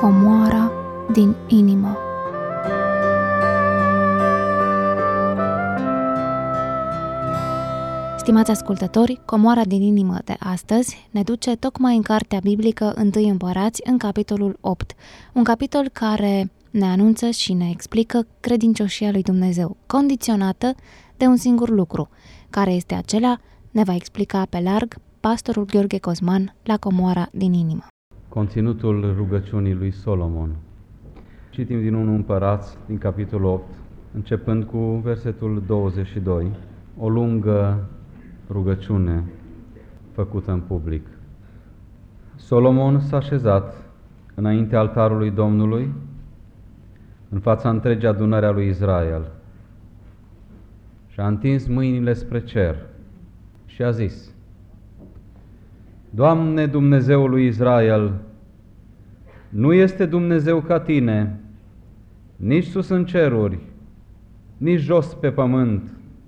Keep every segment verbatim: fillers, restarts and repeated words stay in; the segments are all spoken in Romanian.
Comoara din inimă. Stimați ascultători, Comoara din inimă de astăzi ne duce tocmai în cartea biblică Întâi Împărați, în capitolul opt, un capitol care ne anunță și ne explică credincioșia lui Dumnezeu, condiționată de un singur lucru, care este acela, ne va explica pe larg pastorul Gheorghe Cosman la Comoara din inimă. Conținutul rugăciunii lui Solomon. Citim din Întâi Împărați, din capitolul opt, începând cu versetul douăzeci și doi, o lungă rugăciune făcută în public. Solomon s-a așezat înaintea altarului Domnului, în fața întregii adunări a lui Israel, și a întins mâinile spre cer și a zis: Doamne, Dumnezeul lui Israel, nu este Dumnezeu ca Tine, nici sus în ceruri, nici jos pe pământ.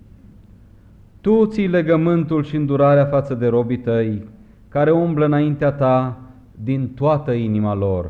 Tu ții legământul și îndurarea față de robii Tăi, care umblă înaintea Ta din toată inima lor.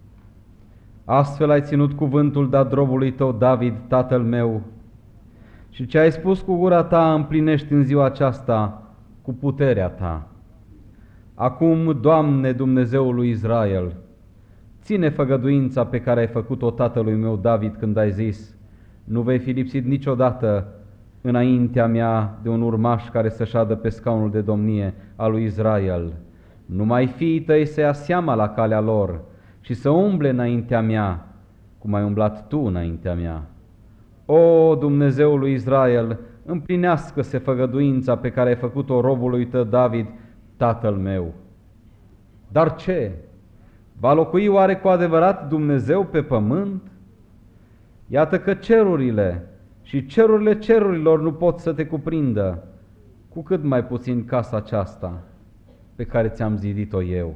Astfel ai ținut cuvântul dat robului Tău David, tatăl meu, și ce ai spus cu gura Ta împlinești în ziua aceasta cu puterea Ta. Acum, Doamne, Dumnezeul lui Israel, ține făgăduința pe care ai făcut-o tatălui meu David când ai zis: nu vei fi lipsit niciodată înaintea mea de un urmaș care să șadă pe scaunul de domnie al lui Israel. Numai fiii tăi să ia seama la calea lor și să umble înaintea mea, cum ai umblat tu înaintea mea. O, Dumnezeul lui Israel, împlinească-se făgăduința pe care ai făcut-o robului tău David, tatăl meu. Dar ce? Va locui oare cu adevărat Dumnezeu pe pământ? Iată că cerurile și cerurile cerurilor nu pot să te cuprindă, cu cât mai puțin casa aceasta pe care ți-am zidit-o eu.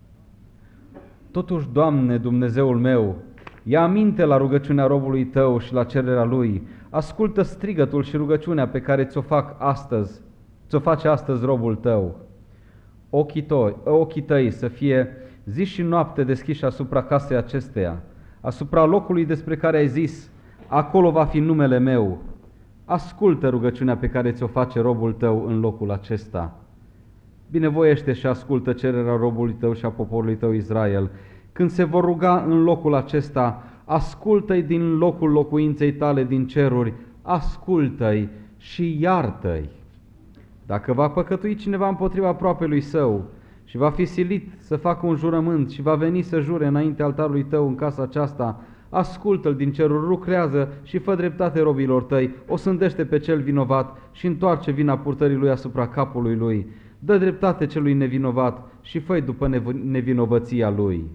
Totuși, Doamne, Dumnezeul meu, ia aminte la rugăciunea robului Tău și la cererea lui, ascultă strigătul și rugăciunea pe care ți-o fac astăzi, ți-o face astăzi robul Tău. Ochii tăi, ochii tăi să fie zi și noapte deschiși asupra casei acesteia, asupra locului despre care ai zis: acolo va fi numele meu. Ascultă rugăciunea pe care ți-o face robul Tău în locul acesta. Binevoiește și ascultă cererea robului Tău și a poporului Tău Israel. Când se vor ruga în locul acesta, ascultă-i din locul locuinței Tale din ceruri, ascultă-i și iartă-i. Dacă va păcătui cineva împotriva aproapelui său și va fi silit să facă un jurământ și va veni să jure înaintea altarului Tău în casa aceasta, ascultă-l din ceruri, lucrează și fă dreptate robilor Tăi, o sândește pe cel vinovat și întoarce vina purtării lui asupra capului lui. Dă dreptate celui nevinovat și fă-i după nevinovăția lui.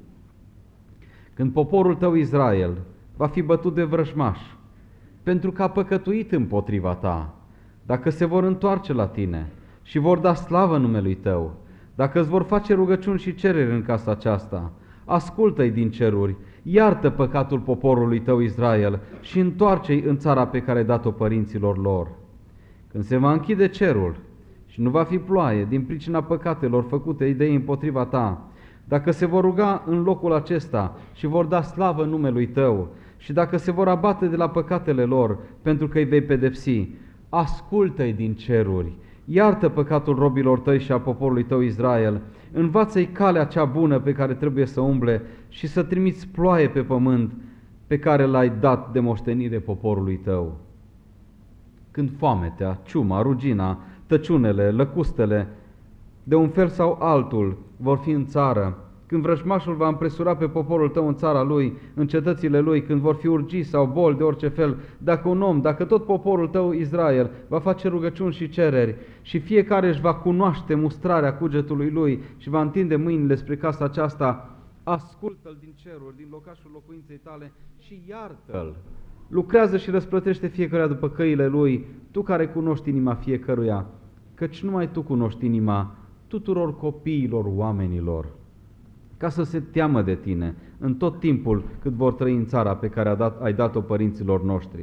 Când poporul Tău Israel va fi bătut de vrăjmaș, pentru că a păcătuit împotriva Ta, dacă se vor întoarce la Tine și vor da slavă numelui Tău, dacă îți vor face rugăciuni și cereri în casa aceasta, ascultă-i din ceruri, iartă păcatul poporului Tău Israel și întoarce-i în țara pe care ai dat-o părinților lor. Când se va închide cerul și nu va fi ploaie din pricina păcatelor făcute idei împotriva Ta, dacă se vor ruga în locul acesta și vor da slavă numelui Tău și dacă se vor abate de la păcatele lor pentru că îi vei pedepsi, ascultă-i din ceruri, iartă păcatul robilor Tăi și a poporului Tău Israel, învață-i calea cea bună pe care trebuie să umble și să trimiți ploaie pe pământ pe care l-ai dat de moștenire poporului Tău. Când foametea, ciuma, rugina, tăciunele, lăcustele, de un fel sau altul, vor fi în țară, când vrăjmașul va împresura pe poporul Tău în țara lui, în cetățile lui, când vor fi urgii sau boli de orice fel, dacă un om, dacă tot poporul Tău Israel va face rugăciuni și cereri și fiecare își va cunoaște mustrarea cugetului lui și va întinde mâinile spre casa aceasta, ascultă-l din ceruri, din locașul locuinței Tale și iartă-l. Lucrează și răsplătește fiecare după căile lui, Tu care cunoști inima fiecăruia, căci numai Tu cunoști inima tuturor copiilor oamenilor, ca să se teamă de Tine în tot timpul cât vor trăi în țara pe care ai dat-o părinților noștri.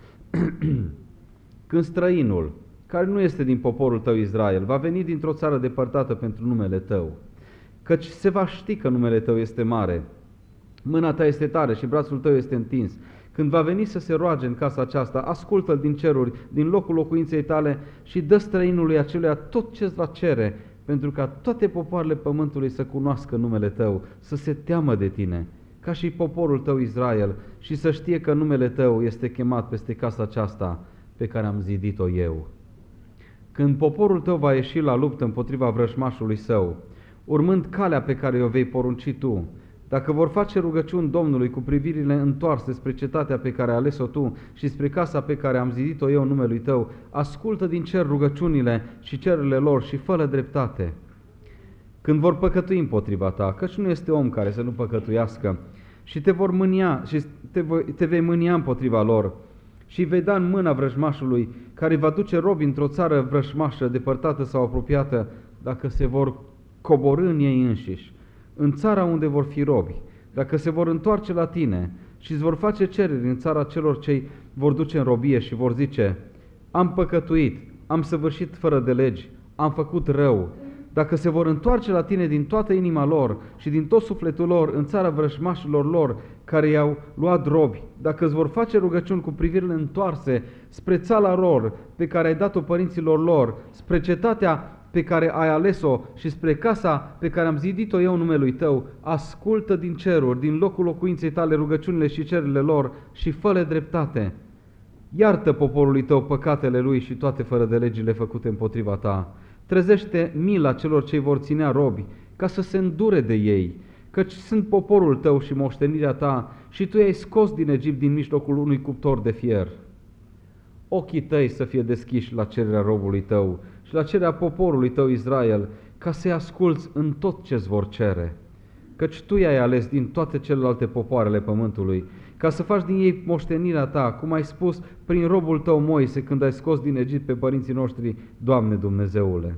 Când străinul, care nu este din poporul Tău Israel, va veni dintr-o țară depărtată pentru numele Tău, căci se va ști că numele Tău este mare Mâna ta este tare și brațul tău este întins. Când va veni să se roage în casa aceasta, ascultă-l din ceruri, din locul locuinței tale și dă străinului aceluia tot ce-ți va cere, pentru ca toate popoarele pământului să cunoască numele tău, să se teamă de tine, ca și poporul tău Israel, și să știe că numele tău este chemat peste casa aceasta pe care am zidit-o eu. Când poporul tău va ieși la luptă împotriva vrăjmașului său, urmând calea pe care o vei porunci tu, dacă vor face rugăciuni Domnului cu privirile întoarse spre cetatea pe care ai ales-o tu și spre casa pe care am zidit-o eu numelui tău, ascultă din cer rugăciunile și cererile lor și fă-le dreptate. Când vor păcătui împotriva ta, căci nu este om care să nu păcătuiască, și te vor mânia și te, voi, te vei mânia împotriva lor, și vei da în mâna vrăjmașului, care va duce robi într-o țară vrăjmașă, depărtată sau apropiată, dacă se vor coborî în ei înșiși, în țara unde vor fi robi, dacă se vor întoarce la tine și îți vor face cereri în țara celor ce vor duce în robie și vor zice: am păcătuit, am săvârșit fără de legi, am făcut rău. Dacă se vor întoarce la tine din toată inima lor și din tot sufletul lor în țara vrăjmașilor lor care i-au luat robi, dacă îți vor face rugăciuni cu privirile întoarse spre țara lor pe care ai dat-o părinților lor, spre cetatea pe care ai ales-o și spre casa pe care am zidit-o eu numelui tău, ascultă din ceruri, din locul locuinței tale rugăciunile și cererile lor și fă-le dreptate. Iartă poporului tău păcatele lui și toate fără de legile făcute împotriva ta. Trezește mila celor ce vor ținea robi, ca să se îndure de ei, căci sunt poporul tău și moștenirea ta și tu i-ai scos din Egipt din mijlocul unui cuptor de fier. Ochii tăi să fie deschiși la cererea robului tău și la cererea poporului tău Israel, ca să-i asculți în tot ce-ți vor cere, căci tu i-ai ales din toate celelalte popoarele pământului, ca să faci din ei moștenirea ta, cum ai spus prin robul tău Moise când ai scos din Egipt pe părinții noștri, Doamne Dumnezeule.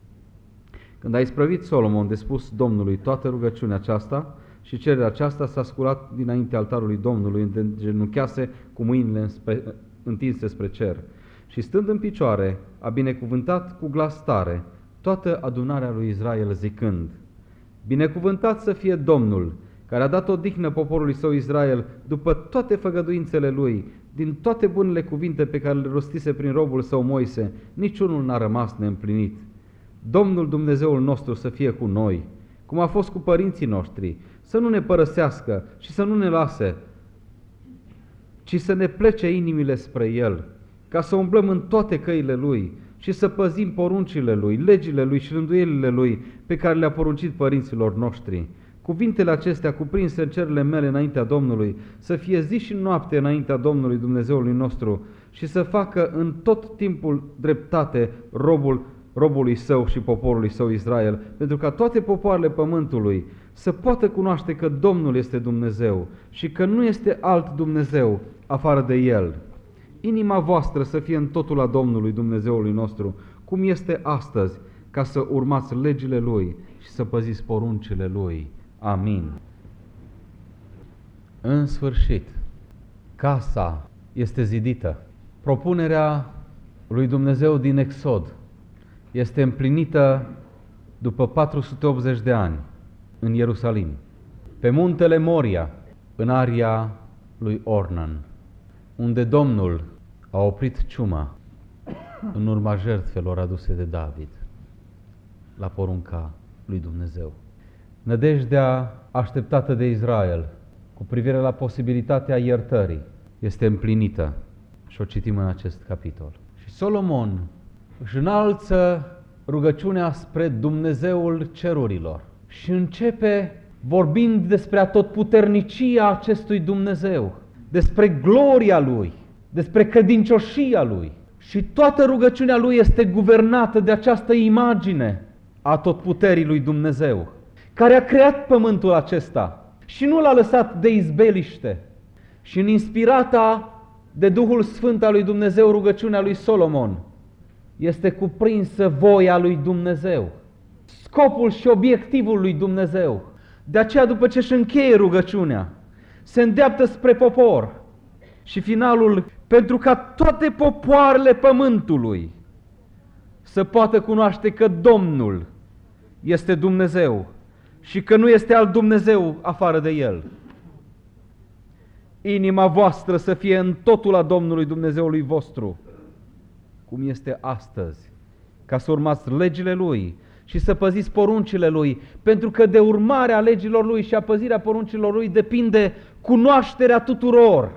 Când a isprăvit Solomon de spus Domnului toată rugăciunea aceasta și cererea aceasta, s-a sculat dinainte altarului Domnului, unde genunchease cu mâinile întinse spre cer. Și stând în picioare, a binecuvântat cu glas tare toată adunarea lui Israel zicând: binecuvântat să fie Domnul, care a dat odihnă poporului său Israel după toate făgăduințele lui, din toate bunele cuvinte pe care le rostise prin robul său Moise, niciunul n-a rămas neîmplinit. Domnul Dumnezeul nostru să fie cu noi, cum a fost cu părinții noștri, să nu ne părăsească și să nu ne lase, ci să ne plece inimile spre El, ca să umblăm în toate căile Lui și să păzim poruncile Lui, legile Lui și rânduielile Lui pe care le-a poruncit părinților noștri. Cuvintele acestea cuprinse în cerurile mele înaintea Domnului, să fie zi și noapte înaintea Domnului Dumnezeului nostru și să facă în tot timpul dreptate robul, robului său și poporului său Israel, pentru ca toate popoarele pământului să poată cunoaște că Domnul este Dumnezeu și că nu este alt Dumnezeu afară de El. Inima voastră să fie în totul a Domnului Dumnezeului nostru, cum este astăzi, ca să urmați legile Lui și să păziți poruncile Lui. Amin. În sfârșit, casa este zidită. Propunerea lui Dumnezeu din Exod este împlinită după patru sute optzeci de ani în Ierusalim, pe muntele Moria, în aria lui Ornan, unde Domnul a oprit ciuma în urma jertfelor aduse de David la porunca lui Dumnezeu. Nădejdea așteptată de Israel cu privire la posibilitatea iertării este împlinită și o citim în acest capitol. Și Solomon își înalță rugăciunea spre Dumnezeul cerurilor și începe vorbind despre atotputernicia acestui Dumnezeu, despre gloria Lui, despre credincioșia Lui. Și toată rugăciunea Lui este guvernată de această imagine a atotputerii lui Dumnezeu, care a creat pământul acesta și nu l-a lăsat de izbeliște. Și în inspirata de Duhul Sfânt al lui Dumnezeu, rugăciunea lui Solomon, este cuprinsă voia lui Dumnezeu, scopul și obiectivul lui Dumnezeu. De aceea, după ce își încheie rugăciunea, se îndreaptă spre popor și finalul, pentru ca toate popoarele pământului să poată cunoaște că Domnul este Dumnezeu și că nu este alt Dumnezeu afară de El. inima voastră să fie în totul a Domnului Dumnezeului vostru, cum este astăzi, ca să urmați legile Lui și să păziți poruncile Lui, pentru că de urmarea legilor Lui și a păzirea poruncilor Lui depinde cunoașterea tuturor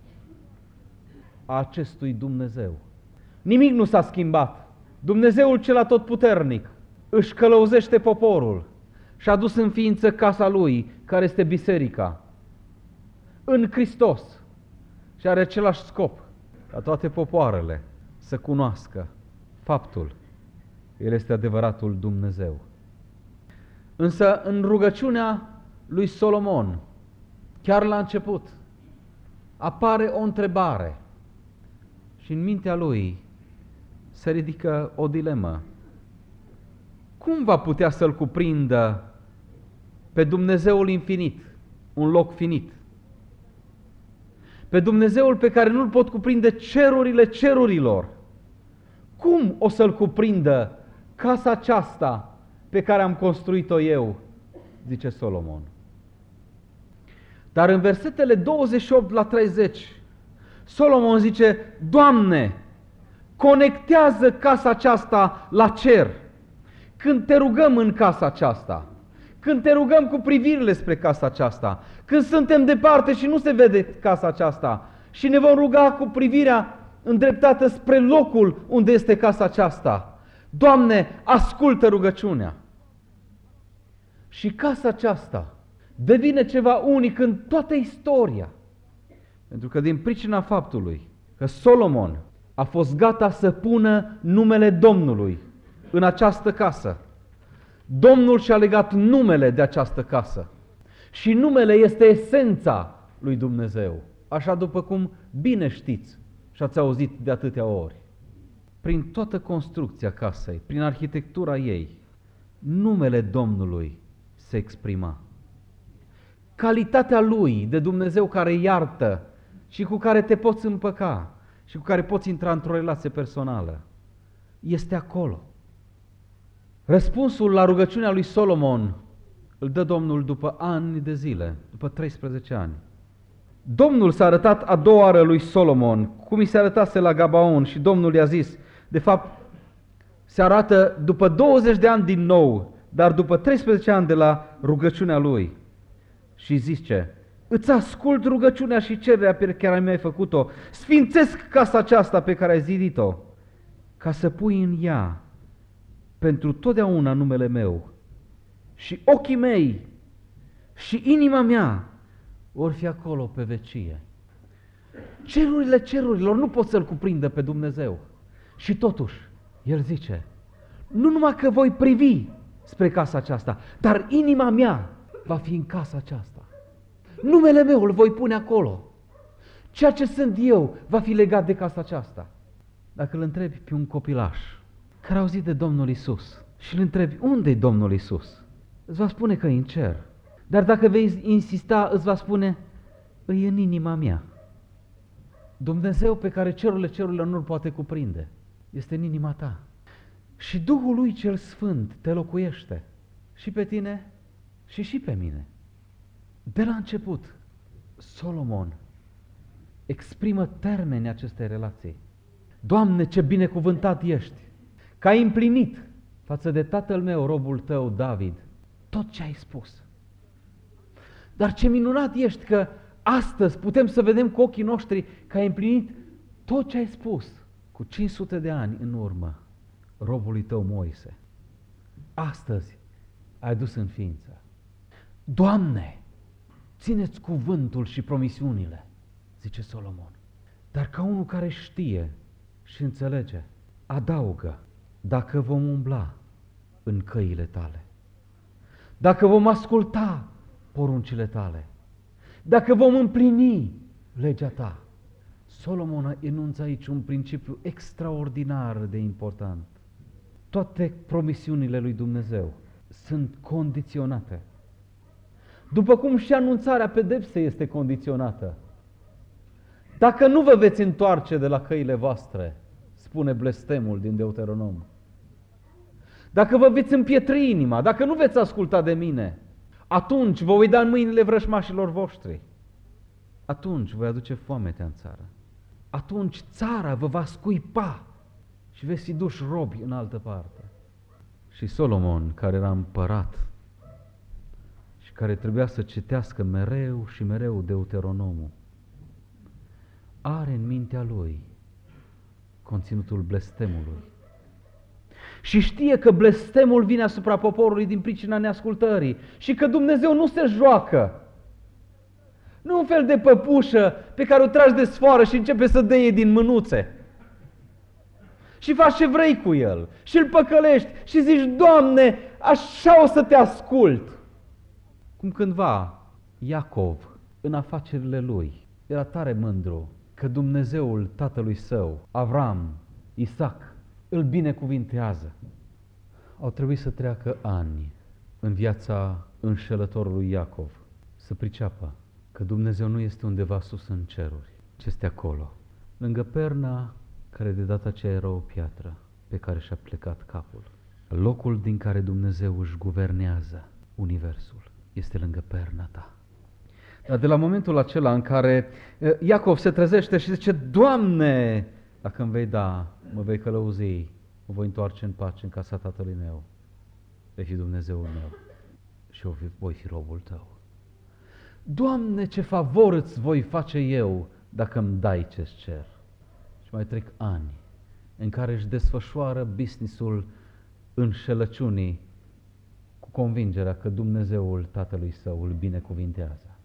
a acestui Dumnezeu. Nimic nu s-a schimbat. Dumnezeul cel atotputernic își călăuzește poporul și a dus în ființă casa Lui, care este biserica, în Hristos, și are același scop, ca toate popoarele să cunoască faptul că El este adevăratul Dumnezeu. Însă în rugăciunea lui Solomon, chiar la început, apare o întrebare și în mintea lui se ridică o dilemă. Cum va putea să-L cuprindă pe Dumnezeul infinit, un loc finit? Pe Dumnezeul pe care nu-L pot cuprinde cerurile cerurilor. Cum o să-L cuprindă casa aceasta pe care am construit-o eu? Zice Solomon. Dar în versetele douăzeci și opt la treizeci, Solomon zice: Doamne, conectează casa aceasta la cer. Când te rugăm în casa aceasta, când te rugăm cu privirile spre casa aceasta, când suntem departe și nu se vede casa aceasta și ne vom ruga cu privirea îndreptată spre locul unde este casa aceasta, Doamne, ascultă rugăciunea. Și casa aceasta devine ceva unic în toată istoria. Pentru că din pricina faptului că Solomon a fost gata să pună numele Domnului în această casă, Domnul și-a legat numele de această casă. Și numele este esența lui Dumnezeu, așa după cum bine știți și ați auzit de atâtea ori. Prin toată construcția casei, prin arhitectura ei, numele Domnului se exprima. Calitatea Lui de Dumnezeu care iartă și cu care te poți împăca și cu care poți intra într-o relație personală este acolo. Răspunsul la rugăciunea lui Solomon îl dă Domnul după ani de zile, după treisprezece ani. Domnul s-a arătat a doua oară lui Solomon, cum i se arătase la Gabaon, și Domnul i-a zis, de fapt, se arată după douăzeci de ani din nou, dar după treisprezece ani de la rugăciunea lui. Și zice: îți ascult rugăciunea și cererea pe care mi-ai făcut-o, sfințesc casa aceasta pe care ai zidit-o, ca să pui în ea pentru totdeauna numele meu, și ochii mei și inima mea vor fi acolo pe vecie. Cerurile cerurilor nu pot să-L cuprindă pe Dumnezeu. Și totuși, El zice, nu numai că voi privi spre casa aceasta, dar inima mea va fi în casa aceasta. Numele meu îl voi pune acolo. Ceea ce sunt eu va fi legat de casa aceasta. Dacă îl întrebi pe un copilaș care a auzit de Domnul Iisus și îl întrebi unde e Domnul Iisus, îți va spune că e în cer. Dar dacă vei insista, îți va spune, e în inima mea. Dumnezeu pe care cerurile cerurilor nu-L poate cuprinde este în inima ta. Și Duhul Lui cel Sfânt te locuiește și pe tine și și pe mine. De la început, Solomon exprimă termenii acestei relații. Doamne, ce binecuvântat ești, că ai împlinit față de tatăl meu, robul tău, David, tot ce ai spus. Dar ce minunat ești că astăzi putem să vedem cu ochii noștri că ai împlinit tot ce ai spus cu cinci sute de ani în urmă robului tău Moise. Astăzi ai dus în ființă. Doamne, țineți cuvântul și promisiunile, zice Solomon. Dar ca unul care știe și înțelege, adaugă, dacă vom umbla în căile tale, dacă vom asculta poruncile tale, dacă vom împlini legea ta. Solomon enunță aici un principiu extraordinar de important. Toate promisiunile lui Dumnezeu sunt condiționate. După cum și anunțarea pedepsei este condiționată. Dacă nu vă veți întoarce de la căile voastre, spune blestemul din Deuteronom, dacă vă veți împietri inima, dacă nu veți asculta de mine, atunci vă voi da în mâinile vrăjmașilor voștri. atunci voi aduce foametea în țară. Atunci țara vă va scuipa și veți fi duși robi în altă parte. Și Solomon, care era împărat și care trebuia să citească mereu și mereu Deuteronomul, are în mintea lui conținutul blestemului. Și știe că blestemul vine asupra poporului din pricina neascultării și că Dumnezeu nu se joacă. Nu un fel de păpușă pe care o tragi de sfoară și începe să dăie din mânuțe. Și faci ce vrei cu el și îl păcălești și zici, Doamne, așa o să te ascult. Cum cândva Iacov, în afacerile lui, era tare mândru că Dumnezeul tatălui său, Avram, Isaac, îl binecuvintează. Au trebuit să treacă ani în viața înșelătorului Iacov să priceapă că Dumnezeu nu este undeva sus în ceruri, ci este acolo, lângă perna care de data aceea era o piatră pe care și-a plecat capul. Locul din care Dumnezeu își guvernează universul este lângă perna ta. Dar de la momentul acela în care Iacov se trezește și zice, Doamne, dacă îmi vei da, mă vei călăuzi, mă voi întoarce în pace în casa tatălui meu, vei fi Dumnezeul meu și eu voi fi robul tău. Doamne, ce favor îți voi face eu dacă îmi dai ce-ți cer. Și mai trec ani în care își desfășoară businessul înșelăciunii cu convingerea că Dumnezeul tatălui său îl binecuvintează.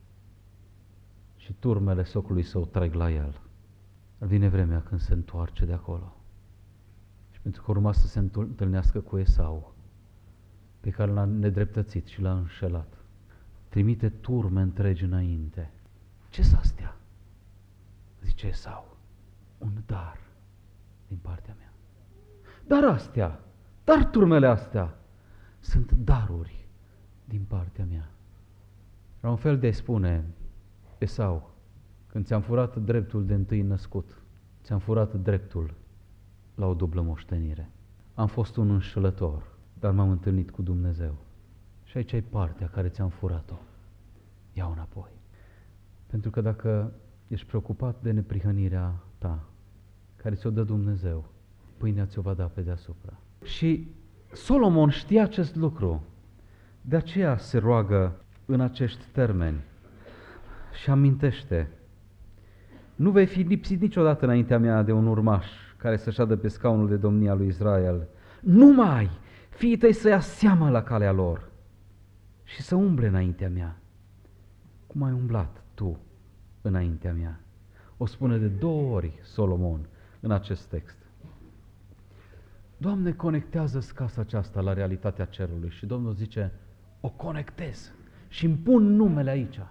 Și turmele socului său trag la el. Vine vremea când se întoarce de acolo. Și pentru că urma să se întâlnească cu Esau, pe care l-a nedreptățit și l-a înșelat, trimite turme întregi înainte. Ce-s astea? Zice Esau, un dar din partea mea. Dar astea, dar turmele astea, sunt daruri din partea mea. Era un fel de a spune, Esau, când ți-am furat dreptul de întâi născut, ți-am furat dreptul la o dublă moștenire. Am fost un înșelător, dar m-am întâlnit cu Dumnezeu. Și aici ai partea care ți-am furat-o. Ia-o înapoi. Pentru că dacă ești preocupat de neprihănirea ta, care ți-o dă Dumnezeu, pâinea ți-o va da pe deasupra. Și Solomon știa acest lucru. De aceea se roagă în acești termeni și amintește, nu vei fi lipsit niciodată înaintea mea de un urmaș care să șadă pe scaunul de domnia lui Israel. Numai fiii tăi să ia seamă la calea lor și să umble înaintea mea, cum ai umblat tu înaintea mea. O spune de două ori Solomon în acest text. Doamne, conectează-ți casa aceasta la realitatea cerului și Domnul zice, o conectez și îmi pun numele aici.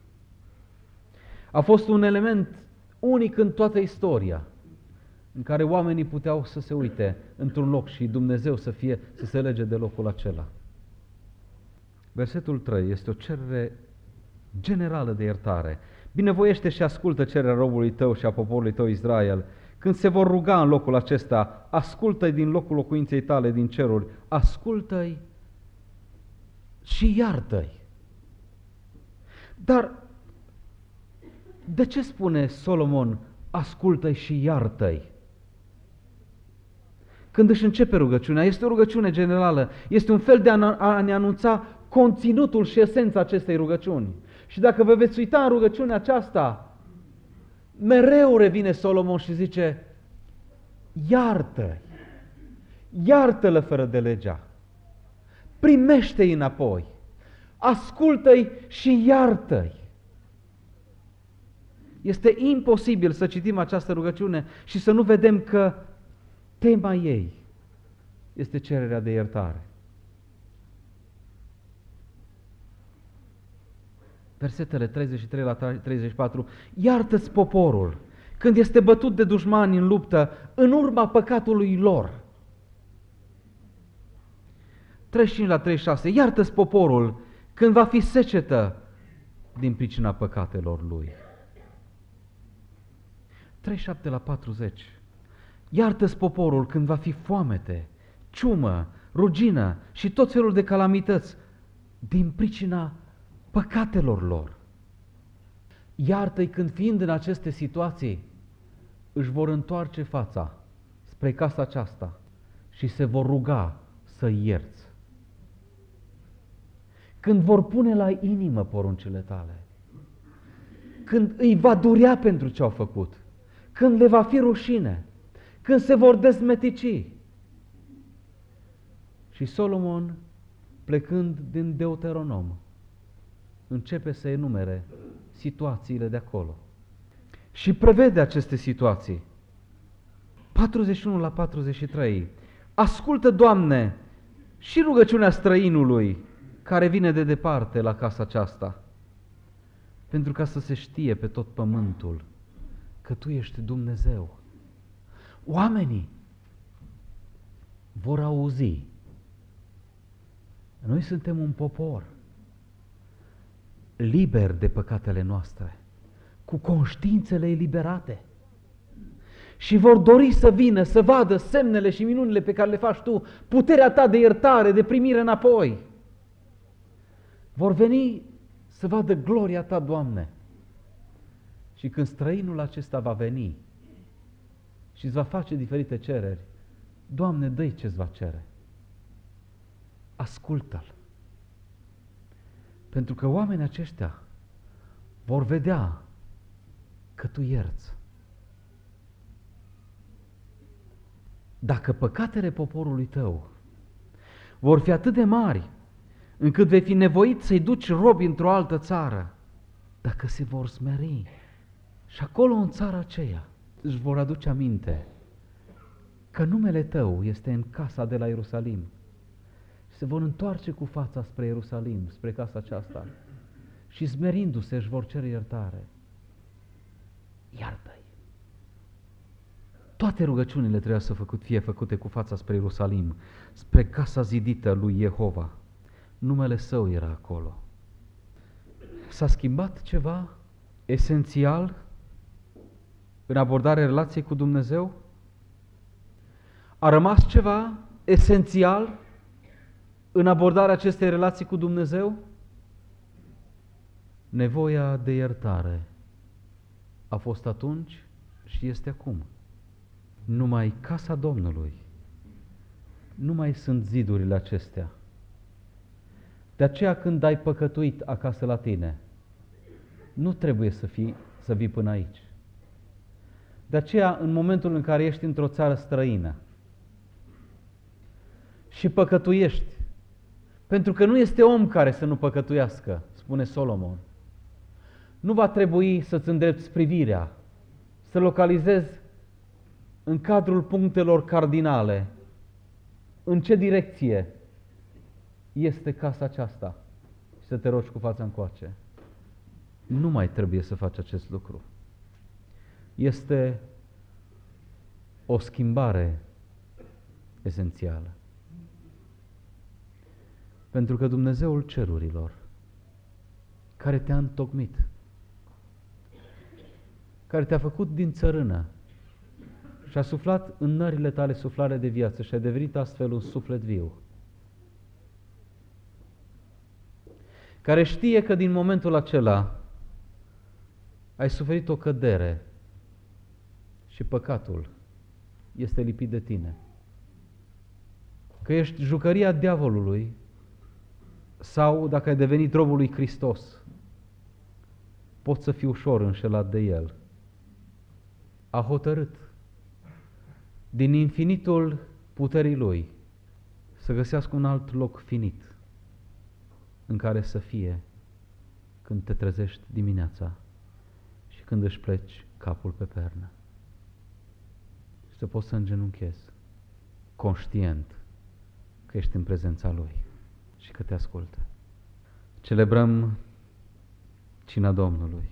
A fost un element unic în toată istoria, în care oamenii puteau să se uite într-un loc și Dumnezeu să fie, să se lege de locul acela. Versetul trei este o cerere generală de iertare. Binevoiește și ascultă cererea robului tău și a poporului tău Israel. Când se vor ruga în locul acesta, ascultă-i din locul locuinței tale din ceruri, ascultă-i și iartă-i. Dar de ce spune Solomon, ascultă-i și iartă-i? Când își începe rugăciunea, este o rugăciune generală, este un fel de a ne anunța conținutul și esența acestei rugăciuni. Și dacă vă veți uita în rugăciunea aceasta, mereu revine Solomon și zice, iartă-i, iartă-l fără de legea, primește-i înapoi, ascultă-i și iartă-i. Este imposibil să citim această rugăciune și să nu vedem că tema ei este cererea de iertare. Versetele treizeci și trei la treizeci și patru, iartă-ți poporul când este bătut de dușmani în luptă în urma păcatului lor. treizeci și cinci la treizeci și șase, iartă-ți poporul când va fi secetă din pricina păcatelor lui. treizeci și șapte la patruzeci, iartă-ți poporul când va fi foamete, ciumă, rugină și tot felul de calamități din pricina păcatelor lor. Iartă-i când, fiind în aceste situații, își vor întoarce fața spre casa aceasta și se vor ruga să-i ierți. Când vor pune la inimă poruncile tale, când îi va durea pentru ce au făcut, când le va fi rușine, când se vor dezmetici. Și Solomon, plecând din Deuteronom, începe să enumere situațiile de acolo. Și prevede aceste situații. patruzeci și unu la patruzeci și trei. Ascultă, Doamne, și rugăciunea străinului care vine de departe la casa aceasta, pentru ca să se știe pe tot pământul că Tu ești Dumnezeu. Oamenii vor auzi. Noi suntem un popor liber de păcatele noastre, cu conștiințele eliberate. Și vor dori să vină, să vadă semnele și minunile pe care le faci Tu, puterea Ta de iertare, de primire înapoi. Vor veni să vadă gloria Ta, Doamne. Și când străinul acesta va veni și îți va face diferite cereri, Doamne, dă-i ce-ți va cere. Ascultă-l. Pentru că oamenii aceștia vor vedea că Tu ierți. Dacă păcatele poporului Tău vor fi atât de mari, încât vei fi nevoit să-i duci robi într-o altă țară, dacă se vor smeri și acolo în țara aceea își vor aduce aminte că numele Tău este în casa de la Ierusalim, se vor întoarce cu fața spre Ierusalim, spre casa aceasta și smerindu-se își vor cere iertare. Iartă-i. Toate rugăciunile trebuia să fie făcute cu fața spre Ierusalim, spre casa zidită lui Jehova. Numele Său era acolo. S-a schimbat ceva esențial în abordarea relației cu Dumnezeu? A rămas ceva esențial în abordarea acestei relații cu Dumnezeu? Nevoia de iertare a fost atunci și este acum. Numai casa Domnului, nu mai sunt zidurile acestea. De aceea când ai păcătuit acasă la tine, nu trebuie să, fii, să vii până aici. De aceea, în momentul în care ești într-o țară străină și păcătuiești, pentru că nu este om care să nu păcătuiască, spune Solomon, nu va trebui să-ți îndrepți privirea, să localizezi în cadrul punctelor cardinale în ce direcție este casa aceasta și să te rogi cu fața încoace. Nu mai trebuie să faci acest lucru. Este o schimbare esențială. Pentru că Dumnezeul cerurilor, care te-a întocmit, care te-a făcut din țărână și a suflat în nările tale suflare de viață și a devenit astfel un suflet viu, care știe că din momentul acela ai suferit o cădere și păcatul este lipit de tine, că ești jucăria diavolului sau dacă ai devenit robul lui Hristos, poți să fii ușor înșelat de el. A hotărât din infinitul puterii lui să găsească un alt loc finit în care să fie când te trezești dimineața și când își pleci capul pe pernă. Și să poți să îngenunchezi, conștient că ești în prezența Lui și că te ascultă. Celebrăm cina Domnului.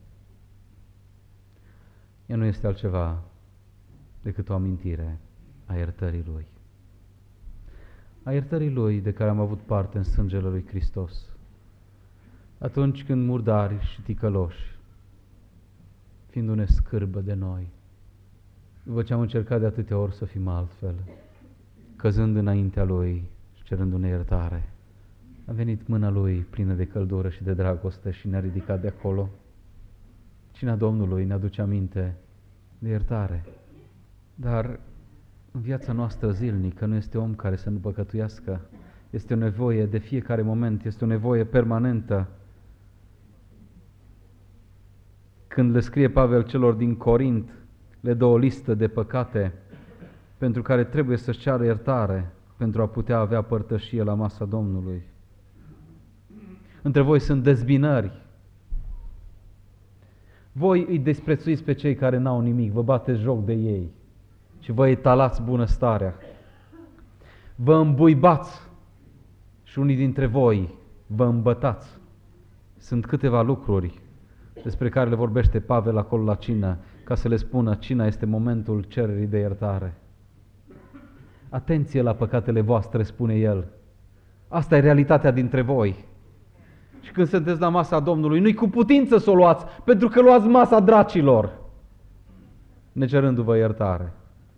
Ea nu este altceva decât o amintire a iertării Lui. A iertării Lui de care am avut parte în sângele Lui Hristos. Atunci când murdari și ticăloși, fiindu-ne scârbă de noi, după ce am încercat de atâtea ori să fim altfel, căzând înaintea Lui și cerându-ne iertare, a venit mâna Lui plină de căldură și de dragoste și ne-a ridicat de acolo Cina Domnului ne aduce aminte de iertare. Dar în viața noastră zilnică nu este om care să nu păcătuiască. Este o nevoie de fiecare moment, este o nevoie permanentă. Când le scrie Pavel celor din Corint, le dă o listă de păcate pentru care trebuie să-și ceară iertare pentru a putea avea părtășie la masa Domnului. Între voi sunt dezbinări. Voi îi desprețuiți pe cei care n-au nimic, vă bateți joc de ei și vă etalați bunăstarea. Vă îmbuibați și unii dintre voi vă îmbătați. Sunt câteva lucruri despre care le vorbește Pavel acolo la cină, ca să le spună, cina este momentul cererii de iertare. Atenție la păcatele voastre, spune el. Asta e realitatea dintre voi. Și când sunteți la masa Domnului, nu-i cu putință să o luați, pentru că luați masa dracilor, necerându-vă iertare.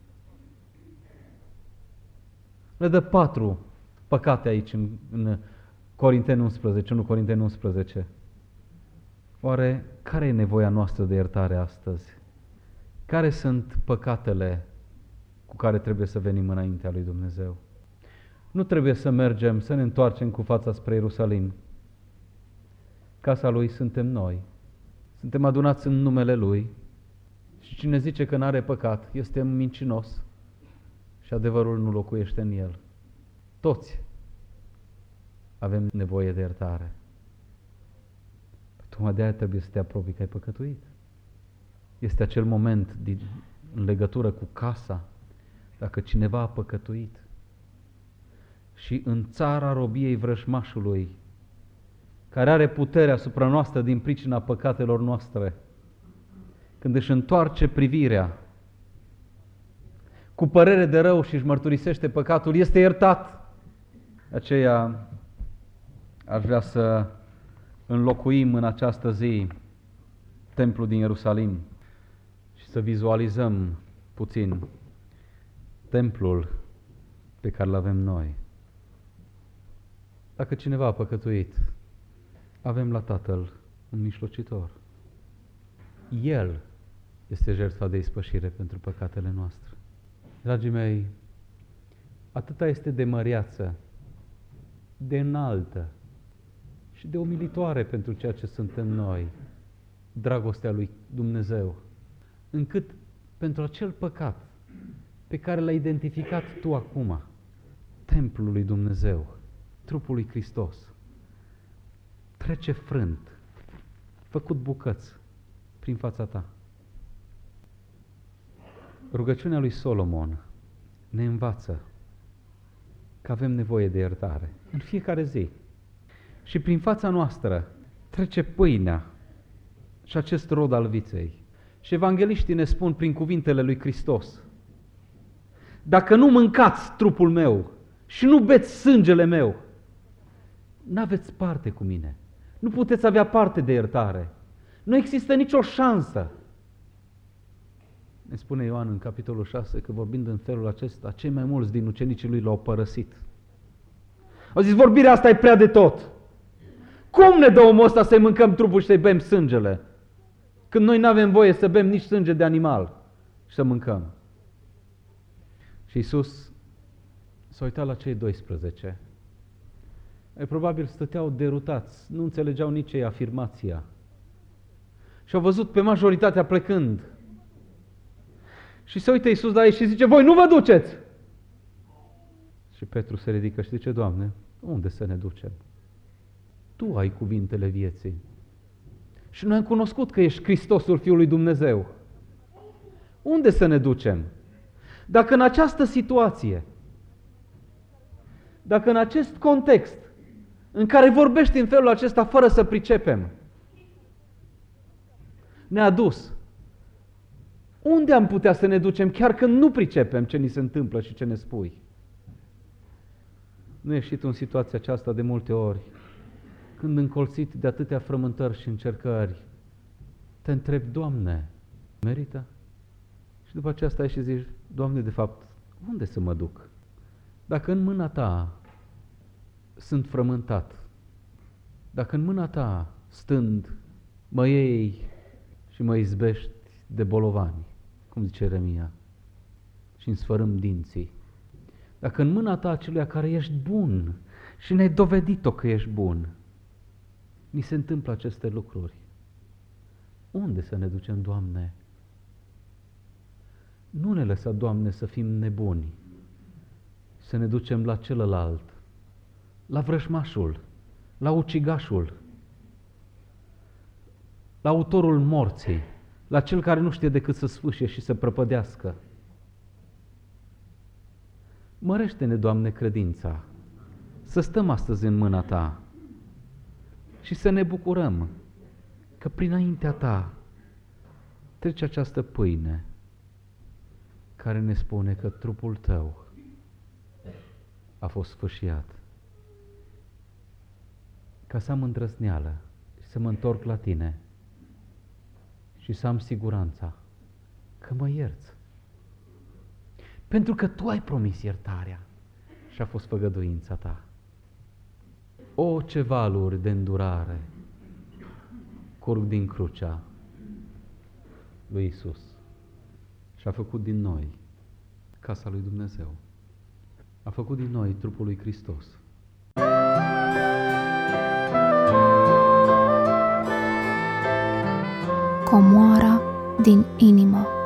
Le dă patru păcate aici în, în Corinteni unsprezece, nu Corinteni unsprezece. Oare care e nevoia noastră de iertare astăzi? Care sunt păcatele cu care trebuie să venim înaintea lui Dumnezeu? Nu trebuie să mergem, să ne întoarcem cu fața spre Ierusalim. Casa Lui suntem noi. Suntem adunați în numele Lui și cine zice că n-are păcat este mincinos și adevărul nu locuiește în el. Toți avem nevoie de iertare. Tocmai de aia trebuie să te apropii că ai păcătuit. Este acel moment din, în legătură cu casa, dacă cineva a păcătuit și în țara robiei vrăjmașului, care are puterea asupra noastră din pricina păcatelor noastre, când își întoarce privirea cu părere de rău și își mărturisește păcatul, este iertat. Aceea aș vrea să înlocuim în această zi templul din Ierusalim și să vizualizăm puțin templul pe care îl avem noi. Dacă cineva a păcătuit, avem la Tatăl un mijlocitor. El este jertfa de ispășire pentru păcatele noastre. Dragii mei, atâta este de măreață, de înaltă și de umilitoare pentru ceea ce suntem noi, dragostea lui Dumnezeu, încât pentru acel păcat pe care l-ai identificat tu acum, templul lui Dumnezeu, trupul lui Hristos, trece frânt, făcut bucăți prin fața ta. Rugăciunea lui Solomon ne învață că avem nevoie de iertare în fiecare zi. Și prin fața noastră trece pâinea și acest rod al viței. Și evangeliștii ne spun prin cuvintele lui Hristos: dacă nu mâncați trupul meu și nu beți sângele meu, n-aveți parte cu mine. Nu puteți avea parte de iertare. Nu există nicio șansă. Ne spune Ioan în capitolul șase că vorbind în felul acesta, cei mai mulți din ucenicii lui l-au părăsit. Au zis, vorbirea asta e prea de tot. Cum ne dă omul ăsta să-i mâncăm trupul și să-i bem sângele? Când noi n-avem voie să bem nici sânge de animal și să mâncăm. Și Iisus s-a uitat la cei doisprezece. Ei, probabil stăteau derutați, nu înțelegeau nici ei afirmația. Și au văzut pe majoritatea plecând. Și se uită Iisus la ei și zice, voi nu vă duceți! Și Petru se ridică și zice, Doamne, unde să ne ducem? Tu ai cuvintele vieții. Și noi am cunoscut că ești Hristosul Fiul lui Dumnezeu. Unde să ne ducem? Dacă în această situație, dacă în acest context, în care vorbești în felul acesta fără să pricepem, ne-a dus, unde am putea să ne ducem chiar când nu pricepem ce ni se întâmplă și ce ne spui? Nu ești și tu în situația aceasta de multe ori, când încolțit de atâtea frământări și încercări, te întrebi, Doamne, merită? Și după aceea stai și zici, Doamne, de fapt, unde să mă duc? Dacă în mâna Ta sunt frământat, dacă în mâna Ta, stând, mă iei și și mă izbești de bolovani, cum zice Ieremia, și îmi sfărâm dinții. Dacă în mâna ta aceluia care ești bun și ne-ai dovedit-o că ești bun, ni se întâmplă aceste lucruri, unde să ne ducem, Doamne? Nu ne lăsa, Doamne, să fim nebuni, să ne ducem la celălalt, la vrăjmașul, la ucigașul, la autorul morții, la cel care nu știe decât să sfâșie și să prăpădească. Mărește-ne, Doamne, credința, să stăm astăzi în mâna Ta și să ne bucurăm că prinaintea Ta trece această pâine care ne spune că trupul Tău a fost sfâșiat. Ca să am îndrăzneală și să mă întorc la Tine și să am siguranța că mă ierți. Pentru că Tu ai promis iertarea și a fost făgăduința Ta. O, ce valuri de îndurare curg din crucea lui Iisus și a făcut din noi casa lui Dumnezeu. A făcut din noi trupul lui Hristos. Comoara din inimă.